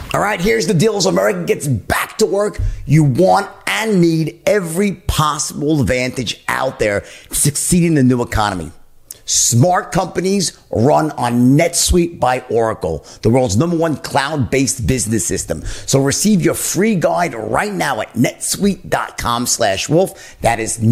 All right, here's the deal. As America gets back to work, you want and need every possible advantage out there to succeed in the new economy. Smart companies run on NetSuite by Oracle, the world's #1 cloud-based business system. So receive your free guide right now at netsuite.com/wolf. That is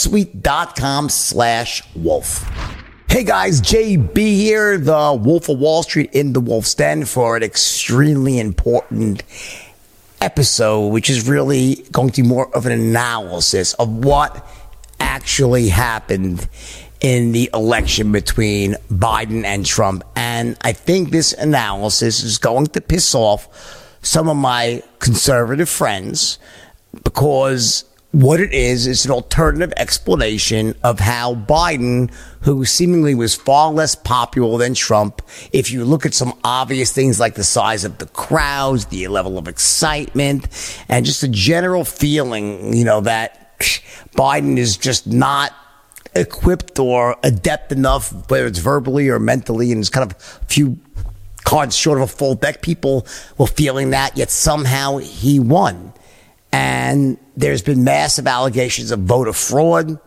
netsuite.com/wolf. Hey guys, JB here, the Wolf of Wall Street in the Wolf's Den for an extremely important episode, which is really going to be more of an analysis of what actually happened in the election between Biden and Trump. And I think this analysis is going to piss off some of my conservative friends, because what it is an alternative explanation of how Biden, who seemingly was far less popular than Trump, if you look at some obvious things like the size of the crowds, the level of excitement, and just a general feeling, that Biden is just not equipped or adept enough, whether it's verbally or mentally, and it's kind of a few cards short of a full deck. People were feeling that, yet somehow he won. And there's been massive allegations of voter fraud.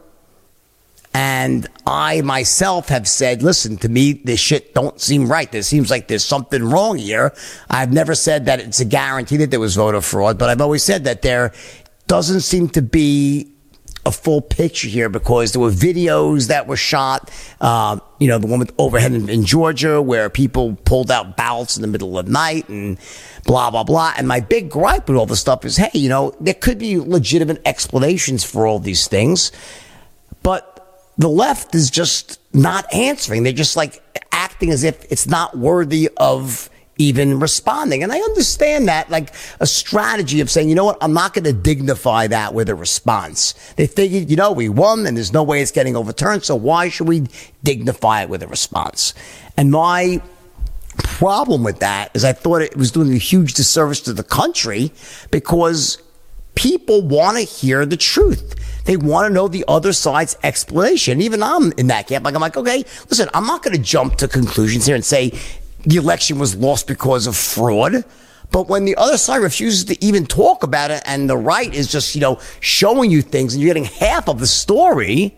And I myself have said, listen, to me, this shit don't seem right. There seems like there's something wrong here. I've never said that it's a guarantee that there was voter fraud, but I've always said that there doesn't seem to be a full picture here, because there were videos that were shot, the one with overhead in Georgia where people pulled out ballots in the middle of the night and blah, blah, blah. And my big gripe with all this stuff is, hey, there could be legitimate explanations for all these things, but the left is just not answering. They're just like acting as if it's not worthy of even responding. And I understand that, like a strategy of saying, you know what, I'm not going to dignify that with a response. They figured, we won and there's no way it's getting overturned, so why should we dignify it with a response? And my problem with that is I thought it was doing a huge disservice to the country, because people want to hear the truth. They want to know the other side's explanation. Even I'm in that camp. I'm like, okay, listen, I'm not going to jump to conclusions here and say the election was lost because of fraud. But when the other side refuses to even talk about it, and the right is just, showing you things and you're getting half of the story,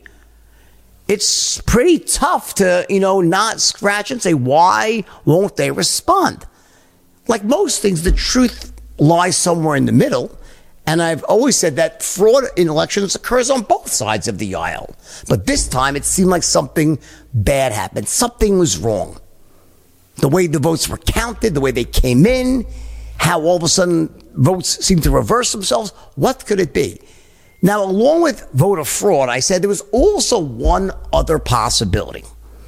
it's pretty tough to, not scratch and say, why won't they respond? Like most things, the truth lies somewhere in the middle. And I've always said that fraud in elections occurs on both sides of the aisle. But this time it seemed like something bad happened. Something was wrong. The way the votes were counted, the way they came in, how all of a sudden votes seemed to reverse themselves. What could it be? Now, along with voter fraud, I said there was also one other possibility.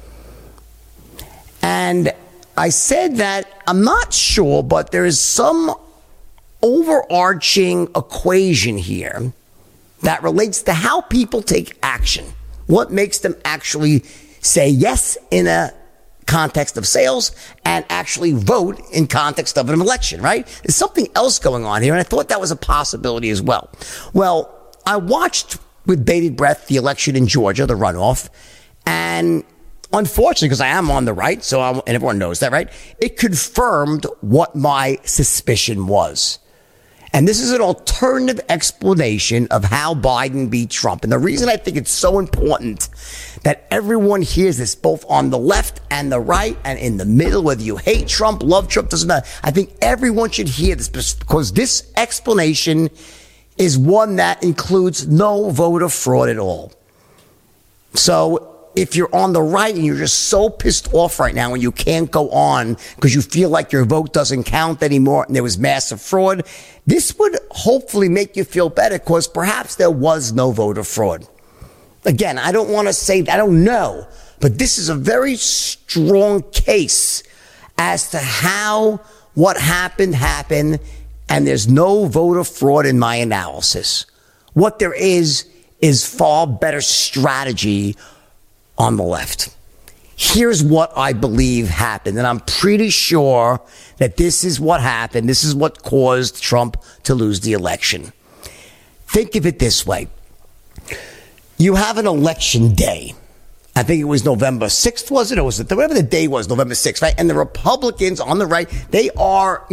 And I said that I'm not sure, but there is some overarching equation here that relates to how people take action. What makes them actually say yes in a context of sales and actually vote in context of an election, right? There's something else going on here, and I thought that was a possibility as well. Well, I watched with bated breath the election in Georgia, the runoff, and unfortunately, because I am on the right, and everyone knows that, right? It confirmed what my suspicion was. And this is an alternative explanation of how Biden beat Trump. And the reason I think it's so important that everyone hears this, both on the left and the right and in the middle, whether you hate Trump, love Trump, doesn't matter. I think everyone should hear this, because this explanation is one that includes no voter fraud at all. So if you're on the right and you're just so pissed off right now and you can't go on because you feel like your vote doesn't count anymore and there was massive fraud, this would hopefully make you feel better, because perhaps there was no voter fraud. Again, I don't want to say, I don't know, but this is a very strong case as to how what happened, and there's no voter fraud in my analysis. What there is far better strategy on the left. Here's what I believe happened, and I'm pretty sure that this is what happened. This is what caused Trump to lose the election. Think of it this way. You have an election day. I think it was November 6th, was it? Or was it whatever the day was, November 6th, right? And the Republicans on the right, they are,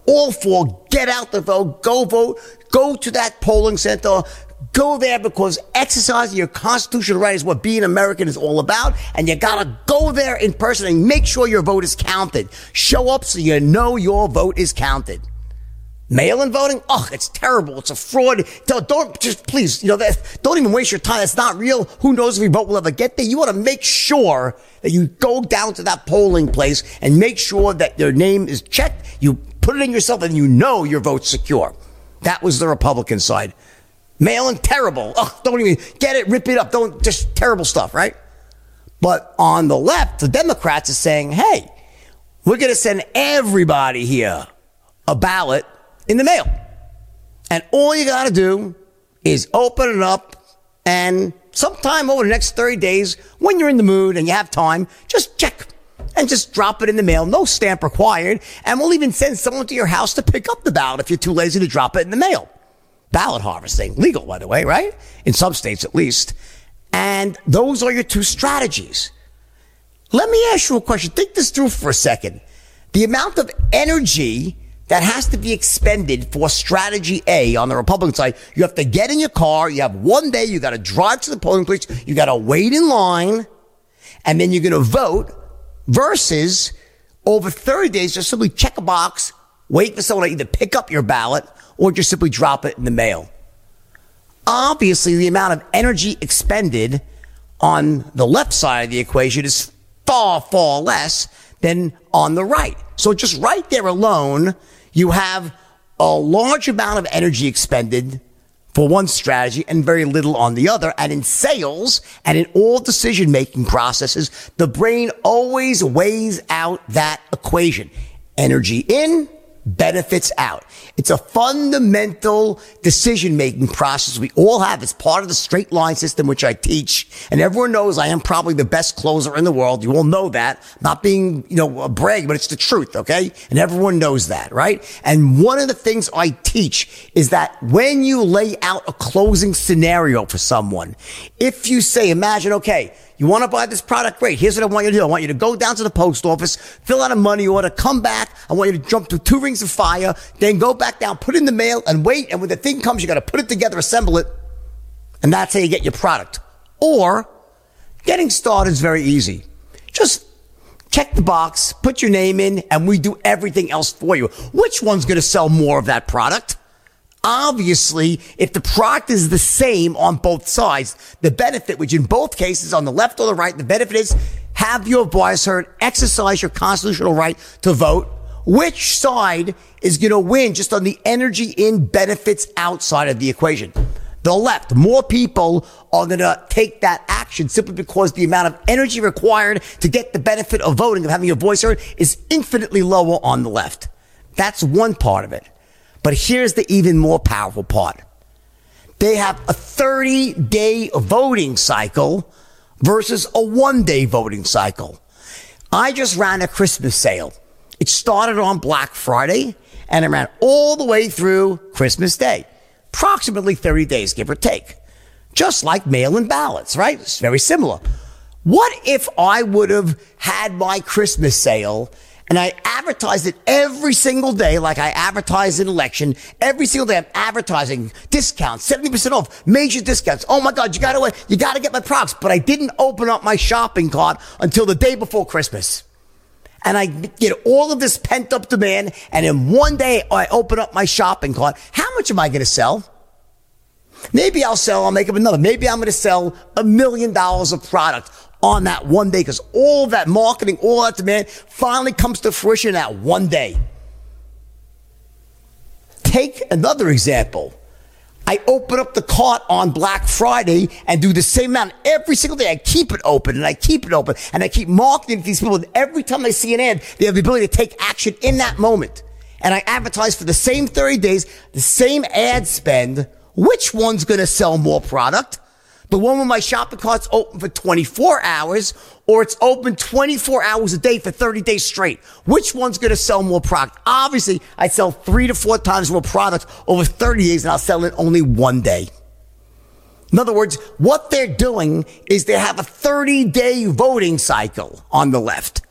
all for get out the vote, go vote, go to that polling center, go there because exercising your constitutional right is what being American is all about. And you gotta go there in person and make sure your vote is counted. Show up so you know your vote is counted. Mail-in voting? Oh, it's terrible. It's a fraud. Don't just please, don't even waste your time. It's not real. Who knows if your vote will ever get there? You want to make sure that you go down to that polling place and make sure that your name is checked. You put it in yourself and you know your vote's secure. That was the Republican side. Mail-in, terrible. Oh, don't even get it, rip it up. Just terrible stuff, right? But on the left, the Democrats are saying, hey, we're going to send everybody here a ballot in the mail. And all you got to do is open it up, and sometime over the next 30 days, when you're in the mood and you have time, just check and just drop it in the mail. No stamp required. And we'll even send someone to your house to pick up the ballot if you're too lazy to drop it in the mail. Ballot harvesting, legal, by the way, right? In some states, at least. And those are your two strategies. Let me ask you a question. Think this through for a second. The amount of energy that has to be expended for strategy A on the Republican side, you have to get in your car, you have one day, you got to drive to the polling place, you got to wait in line, and then you're going to vote, versus over 30 days, just simply check a box, wait for someone to either pick up your ballot or just simply drop it in the mail. Obviously, the amount of energy expended on the left side of the equation is far, far less than on the right. So just right there alone, you have a large amount of energy expended for one strategy and very little on the other. And in sales and in all decision-making processes, the brain always weighs out that equation. Energy in, benefits out. It's a fundamental decision-making process we all have. It's part of the straight line system, which I teach. And everyone knows I am probably the best closer in the world. You all know that. Not being, a brag, but it's the truth, okay? And everyone knows that, right? And one of the things I teach is that when you lay out a closing scenario for someone, if you say, imagine, okay, you want to buy this product? Great. Here's what I want you to do. I want you to go down to the post office, fill out a money order, come back. I want you to jump through 2 rings of fire, then go back down, put it in the mail, and wait. And when the thing comes, you got to put it together, assemble it, and that's how you get your product. Or getting started is very easy. Just check the box, put your name in, and we do everything else for you. Which one's going to sell more of that product? Obviously, if the product is the same on both sides, the benefit, which in both cases, on the left or the right, the benefit is have your voice heard, exercise your constitutional right to vote. Which side is going to win just on the energy in, benefits outside of the equation? The left. More people are going to take that action simply because the amount of energy required to get the benefit of voting, of having your voice heard, is infinitely lower on the left. That's one part of it. But here's the even more powerful part. They have a 30-day voting cycle versus a 1-day voting cycle. I just ran a Christmas sale. It started on Black Friday and it ran all the way through Christmas Day. Approximately 30 days, give or take. Just like mail-in ballots, right? It's very similar. What if I would have had my Christmas sale and I advertised it every single day like I advertised an election? Every single day I'm advertising discounts, 70% off, major discounts. Oh my God, you gotta get my products. But I didn't open up my shopping cart until the day before Christmas. And I get all of this pent up demand. And in one day I open up my shopping cart. How much am I going to sell? Maybe I'll make up another. Maybe I'm going to sell $1 million of product on that one day, because all that marketing, all that demand finally comes to fruition in that one day. Take another example. I open up the cart on Black Friday and do the same amount every single day. I keep it open and I keep it open and I keep marketing to these people. And every time they see an ad, they have the ability to take action in that moment. And I advertise for the same 30 days, the same ad spend. Which one's going to sell more product? The one where my shopping cart's open for 24 hours, or it's open 24 hours a day for 30 days straight. Which one's going to sell more product? Obviously, I sell 3 to 4 times more product over 30 days, and I'll sell it only one day. In other words, what they're doing is they have a 30-day voting cycle on the left.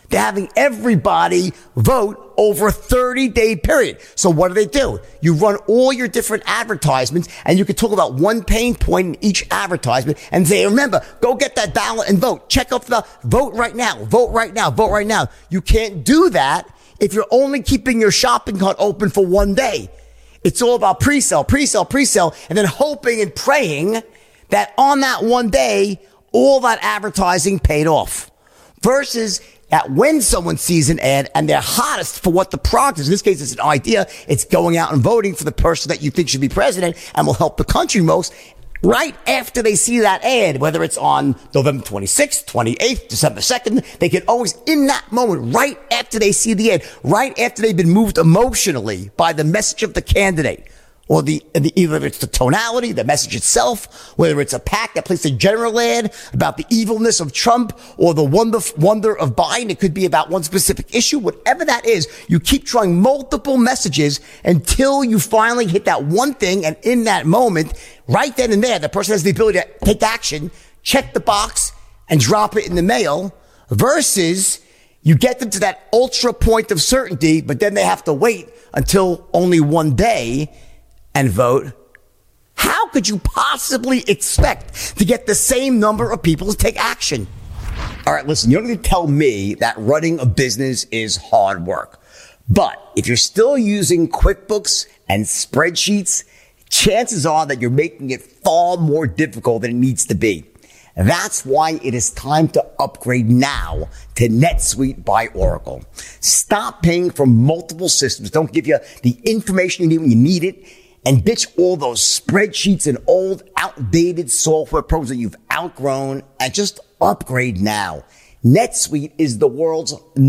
They're having everybody vote over a 30-day period. So what do? You run all your different advertisements, and you can talk about one pain point in each advertisement and say, remember, go get that ballot and vote. Check off the vote right now, vote right now, vote right now. You can't do that if you're only keeping your shopping cart open for one day. It's all about pre-sale, and then hoping and praying that on that one day, all that advertising paid off. Versus that when someone sees an ad and they're hottest for what the product is, in this case, it's an idea, it's going out and voting for the person that you think should be president and will help the country most, right after they see that ad, whether it's on November 26th, 28th, December 2nd, they can always, in that moment, right after they see the ad, right after they've been moved emotionally by the message of the candidate, or either it's the tonality, the message itself, whether it's a PAC that plays a general ad about the evilness of Trump or the wonder of Biden. It could be about one specific issue. Whatever that is, you keep trying multiple messages until you finally hit that one thing. And in that moment, right then and there, the person has the ability to take action, check the box, and drop it in the mail, versus you get them to that ultra point of certainty, but then they have to wait until only one day and vote. How could you possibly expect to get the same number of people to take action? All right, listen, you don't need to tell me that running a business is hard work. But if you're still using QuickBooks and spreadsheets, chances are that you're making it far more difficult than it needs to be. That's why it is time to upgrade now to NetSuite by Oracle. Stop paying for multiple systems. Don't give you the information you need when you need it. And ditch all those spreadsheets and old, outdated software programs that you've outgrown, and just upgrade now. NetSuite is the world's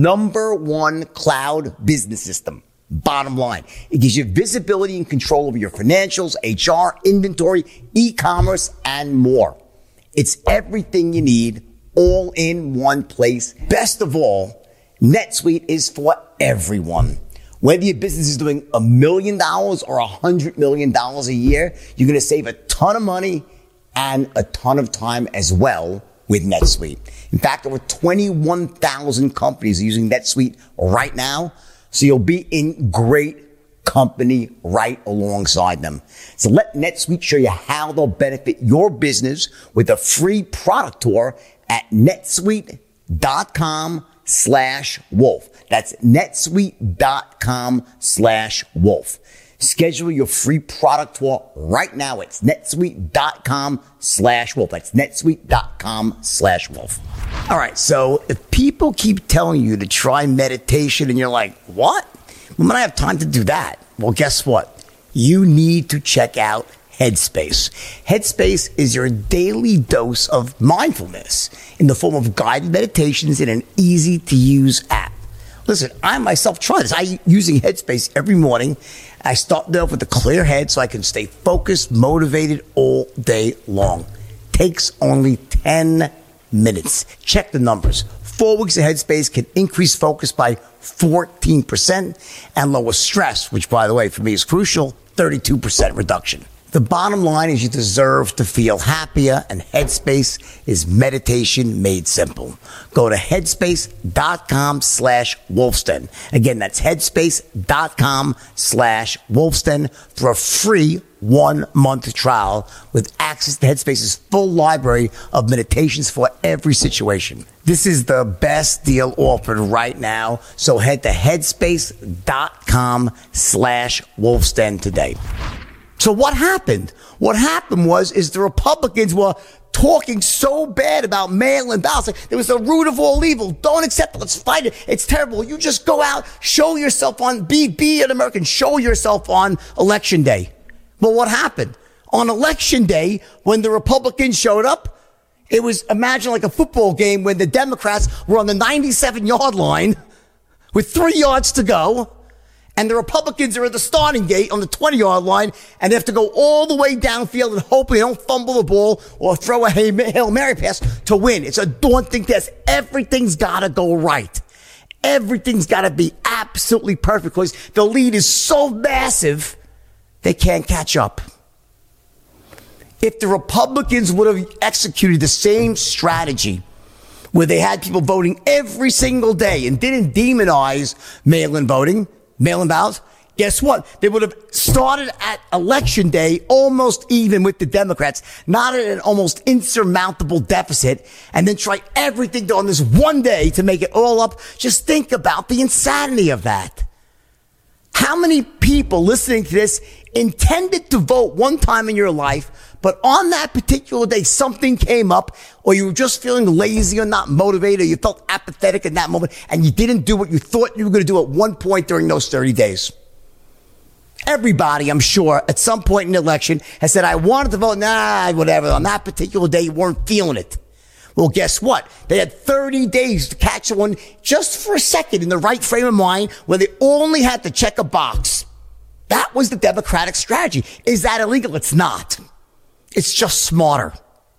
#1 cloud business system. Bottom line, it gives you visibility and control over your financials, HR, inventory, e-commerce, and more. It's everything you need, all in one place. Best of all, NetSuite is for everyone. Whether your business is doing $1 million or $100 million a year, you're going to save a ton of money and a ton of time as well with NetSuite. In fact, over 21,000 companies are using NetSuite right now, so you'll be in great company right alongside them. So let NetSuite show you how they'll benefit your business with a free product tour at netsuite.com/wolf. That's netsuite.com/wolf. Schedule your free product tour right now. It's netsuite.com/wolf. That's netsuite.com/wolf. All right. So if people keep telling you to try meditation and you're like, what? When I have time to do that? Well, guess what? You need to check out Headspace. Headspace is your daily dose of mindfulness in the form of guided meditations in an easy-to-use app. Listen, I myself try this. I'm using Headspace every morning. I start off with a clear head so I can stay focused, motivated all day long. Takes only 10 minutes. Check the numbers. 4 weeks of Headspace can increase focus by 14% and lower stress, which, by the way, for me is crucial, 32% reduction. The bottom line is you deserve to feel happier, and Headspace is meditation made simple. Go to headspace.com/Wolfsten. Again, that's headspace.com/Wolfsten for a free 1-month trial with access to Headspace's full library of meditations for every situation. This is the best deal offered right now, so head to headspace.com/Wolfsten today. So what happened? What happened was the Republicans were talking so bad about mail-in ballots. Like, it was the root of all evil. Don't accept it. Let's fight it. It's terrible. You just go out, show yourself be an American, show yourself on Election Day. Well, what happened? On Election Day, when the Republicans showed up, it was, imagine like a football game when the Democrats were on the 97-yard line with 3 yards to go. And the Republicans are at the starting gate on the 20-yard line, and they have to go all the way downfield and hope they don't fumble the ball or throw a Hail Mary pass to win. It's a daunting task. Everything's got to go right. Everything's got to be absolutely perfect because the lead is so massive, they can't catch up. If the Republicans would have executed the same strategy where they had people voting every single day and didn't demonize mail-in voting, mail-in ballots, guess what? They would have started at election day almost even with the Democrats, not at an almost insurmountable deficit, and then try everything on this one day to make it all up. Just think about the insanity of that. How many people listening to this intended to vote one time in your life, but on that particular day, something came up, or you were just feeling lazy or not motivated, or you felt apathetic in that moment, and you didn't do what you thought you were going to do at one point during those 30 days? Everybody, I'm sure, at some point in the election has said, I wanted to vote, whatever. On that particular day, you weren't feeling it. Well, guess what? They had 30 days to catch one just for a second in the right frame of mind where they only had to check a box. That was the Democratic strategy. Is that illegal? It's not. It's just smarter.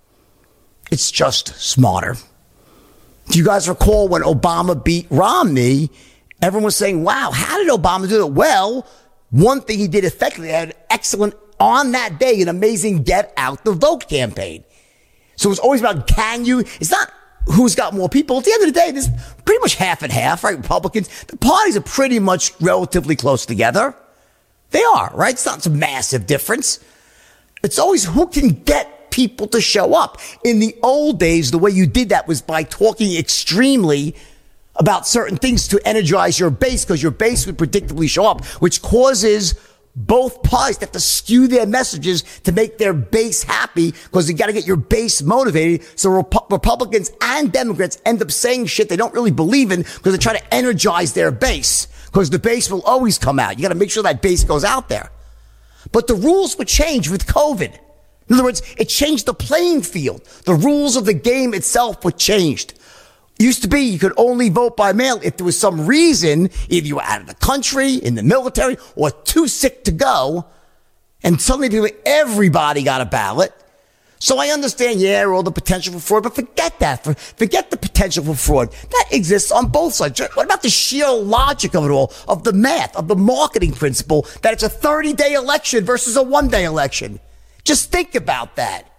It's just smarter. Do you guys recall when Obama beat Romney? Everyone was saying, wow, how did Obama do it? Well, one thing he did effectively, had an excellent, on that day, an amazing get out the vote campaign. So it's always about it's not who's got more people. At the end of the day, there's pretty much half and half, right? Republicans, the parties are pretty much relatively close together. They are, right? It's not some massive difference. It's always who can get people to show up. In the old days, the way you did that was by talking extremely about certain things to energize your base, because your base would predictably show up, which causes both parties to have to skew their messages to make their base happy, because you got to get your base motivated. So Republicans and Democrats end up saying shit they don't really believe in because they try to energize their base, because the base will always come out. You got to make sure that base goes out there. But the rules would change with COVID. In other words, it changed the playing field. The rules of the game itself were changed. Used to be you could only vote by mail if there was some reason, either you were out of the country, in the military, or too sick to go. And suddenly everybody got a ballot. So I understand, all the potential for fraud, but forget that. Forget the potential for fraud. That exists on both sides. What about the sheer logic of it all, of the math, of the marketing principle, that it's a 30-day election versus a one-day election? Just think about that.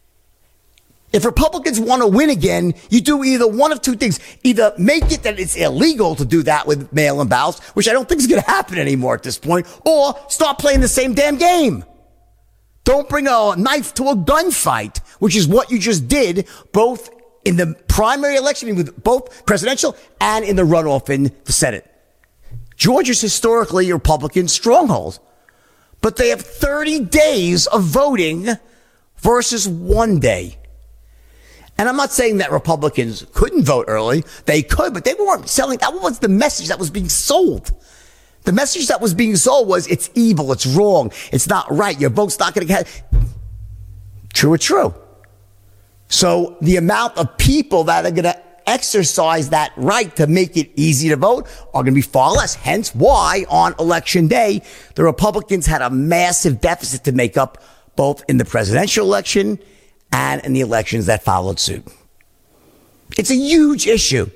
If Republicans want to win again, you do either one of two things. Either make it that it's illegal to do that with mail-in ballots, which I don't think is going to happen anymore at this point, or start playing the same damn game. Don't bring a knife to a gunfight, which is what you just did, both in the primary election with both presidential and in the runoff in the Senate. Georgia's historically a Republican stronghold, but they have 30 days of voting versus one day. And I'm not saying that Republicans couldn't vote early. They could, but they weren't selling. That was the message that was being sold. The message that was being sold was it's evil, it's wrong, it's not right, your vote's not going to get... True or true? So the amount of people that are going to exercise that right to make it easy to vote are going to be far less. Hence why on election day, the Republicans had a massive deficit to make up, both in the presidential election and in the elections that followed suit. It's a huge issue.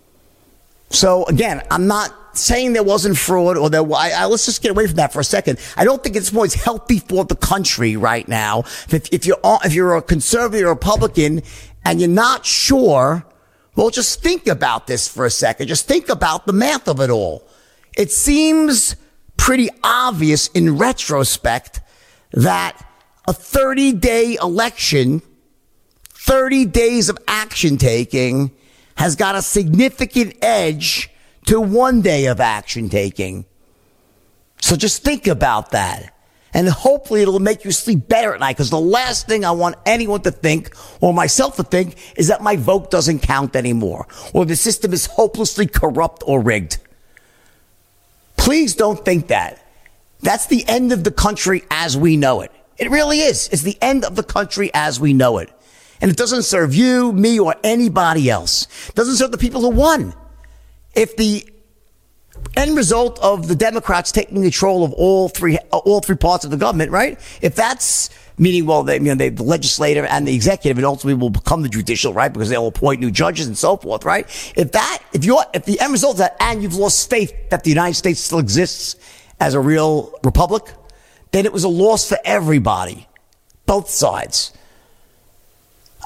So again, I'm not saying there wasn't fraud or let's just get away from that for a second. I don't think it's more healthy for the country right now. If you're a conservative or Republican and you're not sure, well, just think about this for a second. Just think about the math of it all. It seems pretty obvious in retrospect that a 30-day election, 30 days of action taking, has got a significant edge to one day of action taking. So just think about that. And hopefully it'll make you sleep better at night, because the last thing I want anyone to think, or myself to think, is that my vote doesn't count anymore, or the system is hopelessly corrupt or rigged. Please don't think that. That's the end of the country as we know it. It really is. It's the end of the country as we know it. And it doesn't serve you, me, or anybody else. It doesn't serve the people who won. If the end result of the Democrats taking control of all three parts of the government, right? If that's meaning, well, the legislative and the executive, and ultimately will become the judicial, right? Because they'll appoint new judges and so forth, right? If the end result of that, and you've lost faith that the United States still exists as a real republic, then it was a loss for everybody, both sides.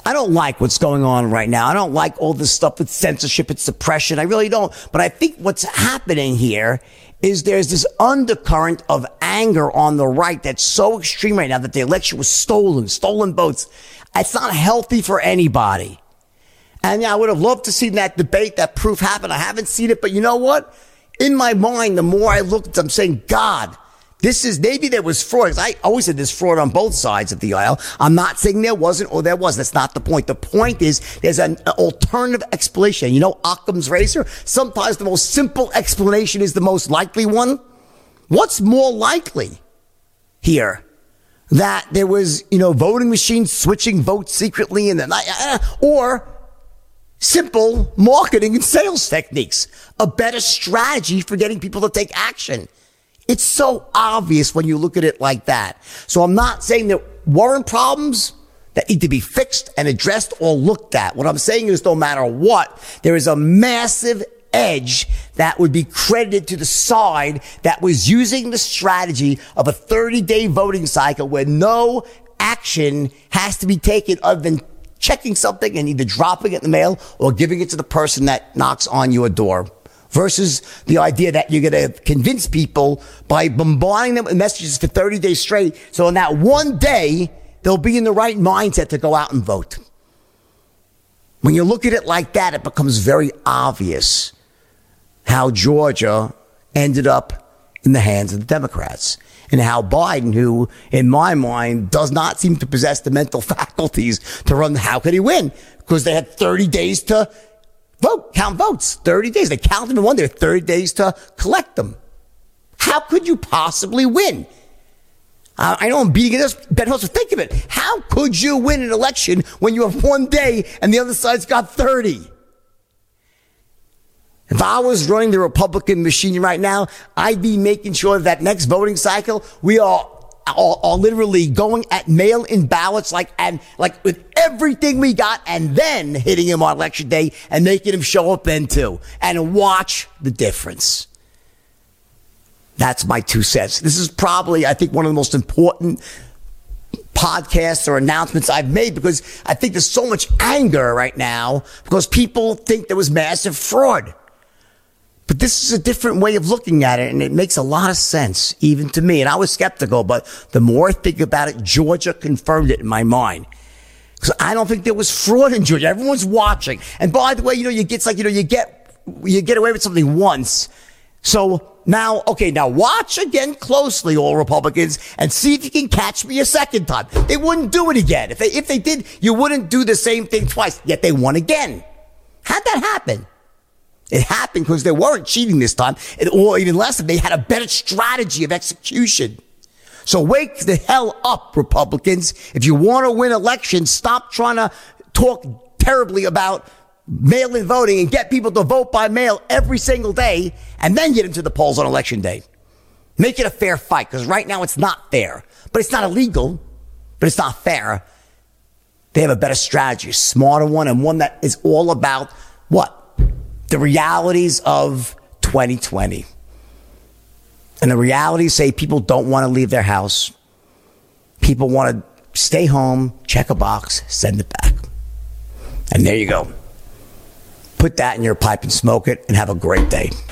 I don't like what's going on right now. I don't like all this stuff with censorship and suppression. I really don't. But I think what's happening here is there's this undercurrent of anger on the right that's so extreme right now that the election was stolen votes. It's not healthy for anybody. And I would have loved to see that debate, that proof happen. I haven't seen it, but you know what? In my mind, the more I look at it, I'm saying, God, maybe there was fraud. I always said there's fraud on both sides of the aisle. I'm not saying there wasn't or there was. That's not the point. The point is there's an alternative explanation. You know, Occam's razor? Sometimes the most simple explanation is the most likely one. What's more likely here? That there was, voting machines switching votes secretly in the night, or simple marketing and sales techniques, a better strategy for getting people to take action. It's so obvious when you look at it like that. So I'm not saying there weren't problems that need to be fixed and addressed or looked at. What I'm saying is no matter what, there is a massive edge that would be credited to the side that was using the strategy of a 30-day voting cycle where no action has to be taken other than checking something and either dropping it in the mail or giving it to the person that knocks on your door. Versus the idea that you're going to convince people by bombarding them with messages for 30 days straight. So in that one day, they'll be in the right mindset to go out and vote. When you look at it like that, it becomes very obvious how Georgia ended up in the hands of the Democrats. And how Biden, who in my mind does not seem to possess the mental faculties to run, how could he win? Because they had 30 days to count votes. 30 days. They count them in one day, 30 days to collect them. How could you possibly win? I know I'm beating this, Ben Host, think of it. How could you win an election when you have one day and the other side's got 30? If I was running the Republican machine right now, I'd be making sure that next voting cycle, we are literally going at mail-in ballots like with everything we got and then hitting him on election day and making him show up then too. And watch the difference. That's my 2 cents. This is probably, I think, one of the most important podcasts or announcements I've made because I think there's so much anger right now because people think there was massive fraud. But this is a different way of looking at it, and it makes a lot of sense, even to me. And I was skeptical, but the more I think about it, Georgia confirmed it in my mind. Because I don't think there was fraud in Georgia. Everyone's watching. And by the way, you get away with something once. So now watch again closely, all Republicans, and see if you can catch me a second time. They wouldn't do it again. If they did, you wouldn't do the same thing twice. Yet they won again. How'd that happen? It happened because they weren't cheating this time, or even less, they had a better strategy of execution. So wake the hell up, Republicans. If you want to win elections, stop trying to talk terribly about mail-in voting and get people to vote by mail every single day and then get into the polls on election day. Make it a fair fight, because right now it's not fair. But it's not illegal, but it's not fair. They have a better strategy, a smarter one, and one that is all about what? The realities of 2020. And the realities say people don't want to leave their house. People want to stay home, check a box, send it back. And there you go. Put that in your pipe and smoke it and have a great day.